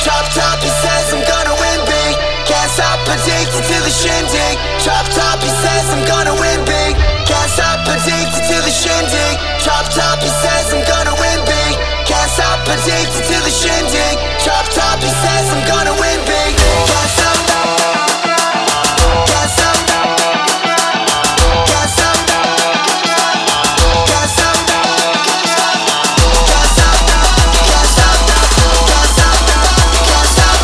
Drop top, he says I'm gonna win big. Can't stop, addicted to the shindig. Drop top, he says I'm gonna win big. Can't stop, addicted to the shindig. Drop top, he says I'm gonna win big. Can't stop, addicted to the shindig. Drop top, he says I'm gonna win big. Can't stop. Can't stop. Can't stop. Can't stop. Can't stop. Can't stop. Can't stop. Can't stop.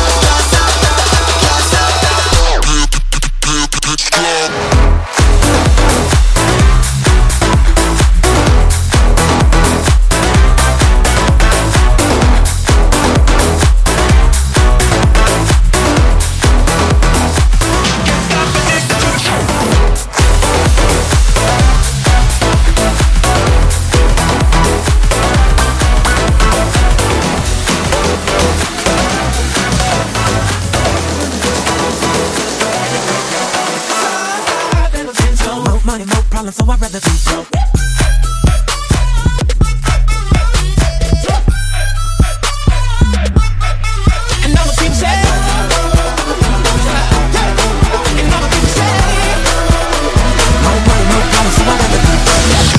Can't stop. Money, no problem, so I'd rather be broke. And all the people say, and all the people say, no money, no problem, so I'd rather be broke.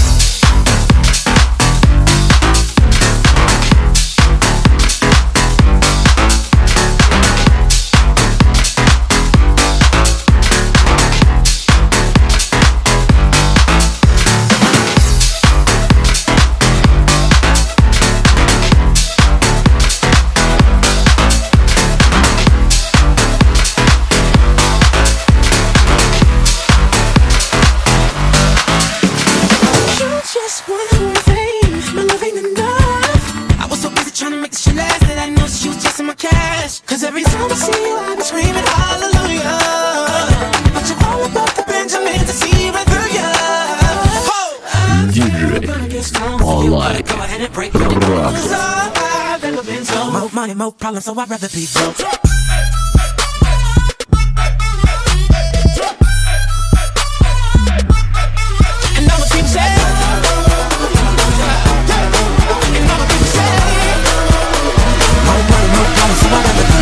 Cause every time I see you, I be screaming hallelujah. But you're all about the Benjamin to see right through ya. DJ Polite Rock. More money, more problems, so I'd rather be broke. And all the people say, and all the people say, more money, more problems, so I'd rather be broke.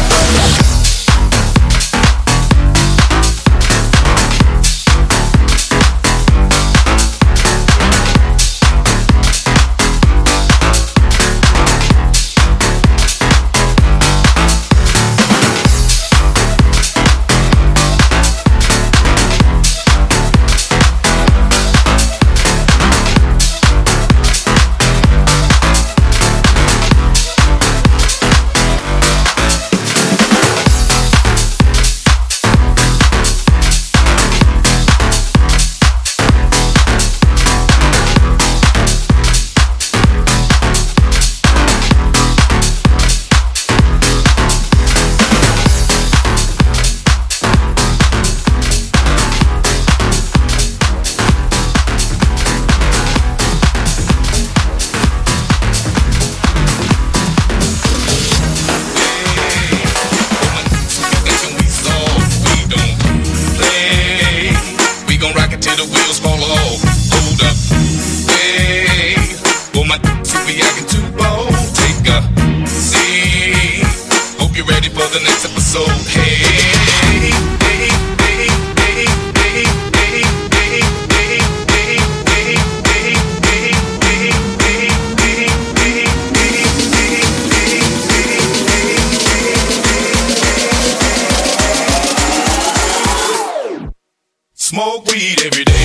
Smoke weed every day.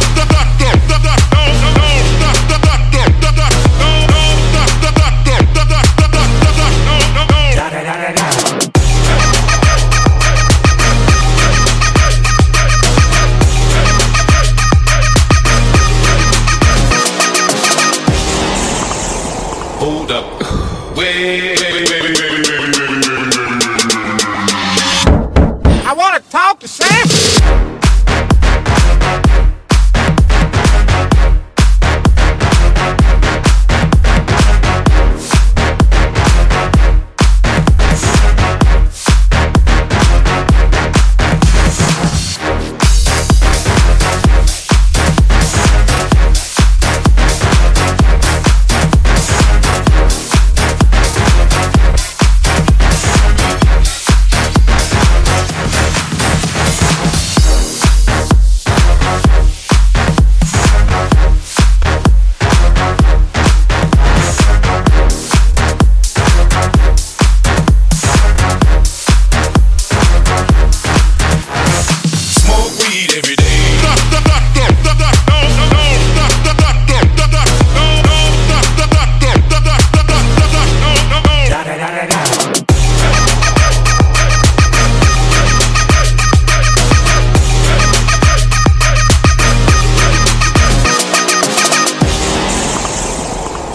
Hold up. Wait. I want to talk to Sam.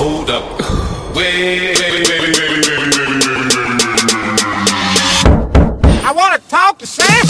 hold up. Wait. I want to talk to Sam.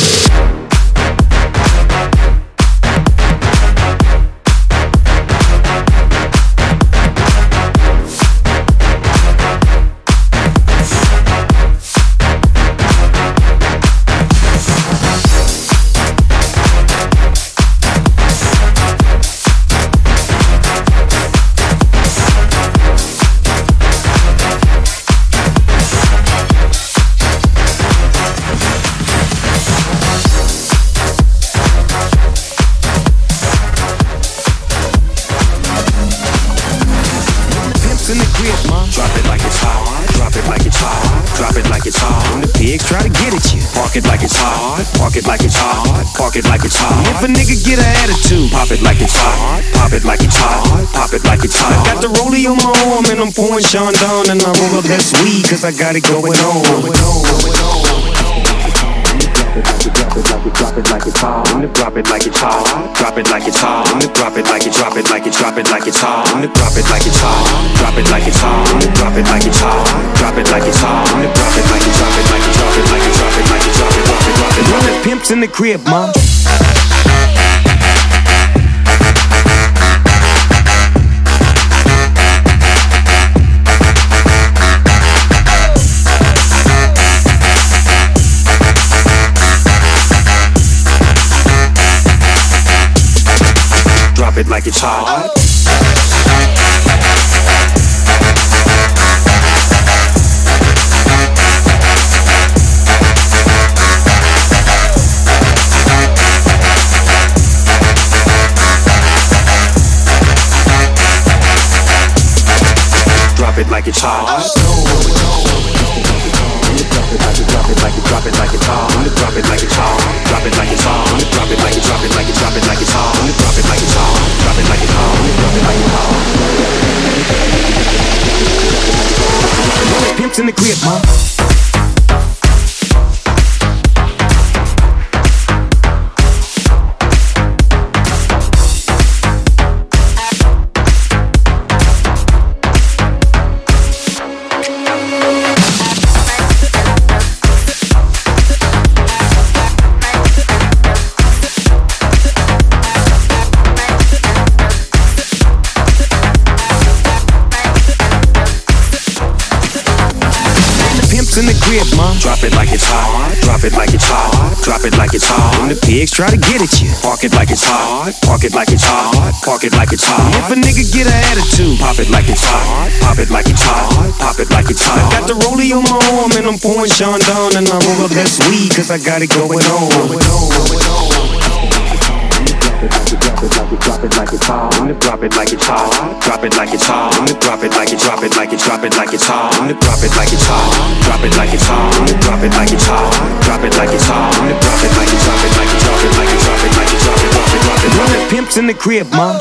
Drop it like it's hot, drop it like it's hot, drop it like it's hot. When the pigs try to get at you, park it like it's hot, park it like it's hot, park it like it's hot. If a nigga get an attitude, pop it like it's hot, pop it like it's hot, pop it like it's hot. I got the rollie on my arm and I'm pouring Sean down and I roll up that weed cause I got it going on. Drop it like it's hot. Drop it like it's hot. Drop it like it's hot. Drop it like it's drop it like it's drop it like it's hot. Drop it like it's hot. Drop it like it's hot. Drop it like it's hot. Drop it like it's hot. Drop it like it's drop it like it's drop it like it's drop it like it's drop it drop it drop it. Run it, pimps in the crib, ma. Drop it like it's hot. Drop it like it's hot. Drop it like it's drop it like it's hot. Drop it like it's hot. Drop it like it's hot. Drop it like it's drop it like it's drop it like it's hot. Drop it like it's hot. Drop it like it's hot. Drop it like it's hot. Pimps in the crib, ma. In the crib, ma. Drop it like it's hot. Drop it like it's hot. Drop it like it's hot. When the pigs try to get at you, park it like it's hot. Park it like it's hot. Park it like it's hot. If a nigga get an attitude, pop it like it's hot. Pop it like it's hot. Pop it like it's hot. I got the rollie on my arm and I'm pouring Sean down and I roll up that weed cause I got it going on. Drop it like it's hot. Drop it like it's hot. Drop it like it's hot. Drop it like it's drop it like it's drop it like it's hot. Drop it like it's hot. Drop it like it's hot. Drop it like it's hot. Drop it like it's hot. Drop it like it's drop it like it's drop it like it's drop it like it's drop it drop it drop it. Run it, pimps in the crib, ma.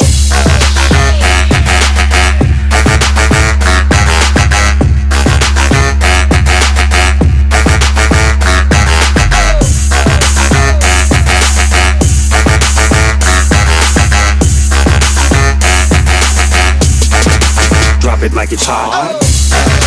Drop it like it's hot.